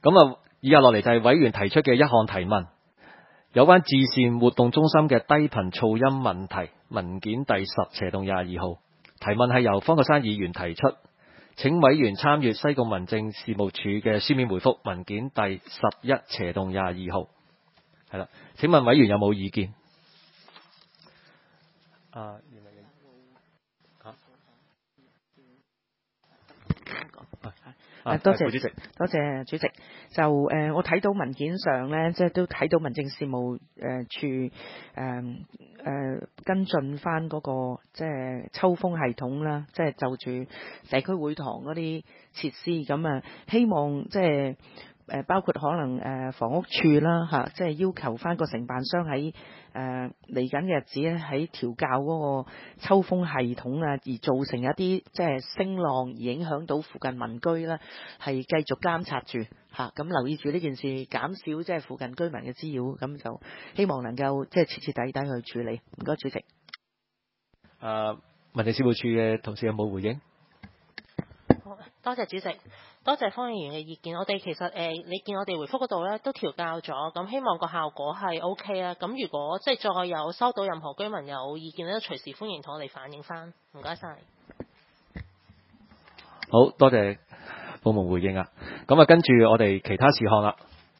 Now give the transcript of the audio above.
咁以下落嚟就係委員提出嘅一項提問，有關自善活動中心嘅低頻噪音問題，文件第10/22號。提問係由方國珊議員提出，請委員參閱西貢民政事務處嘅書面回覆，文件第11/22號。係啦，請問委員有冇意見？ 多謝主席， 多謝主席。就我睇到文件上咧，即係都睇到民政事務處跟進翻嗰個即係抽風系統啦，即係就住社區會堂嗰啲設施咁啊，希望即係包括可能房屋處啦嚇，即係要求翻個承辦商喺嚟緊嘅日子咧，喺調校嗰個抽風系統啊，而造成一啲即係聲浪而影響到附近民居啦，係繼續監察住嚇，咁留意住呢件事，減少即係附近居民嘅滋擾，咁就希望能夠即係徹徹底底去處理。唔該，主席。 民政事務處嘅同事有冇回應？ 多謝主席，多謝方議員嘅意見。我哋其實你見我哋回覆嗰度咧都調校咗，咁希望個效果係 OK 啦。咁如果即係再有收到任何居民有意見咧，都隨時歡迎同我哋反映翻。唔該晒。 好多謝部門回應啊。咁跟住我哋其他事項啦。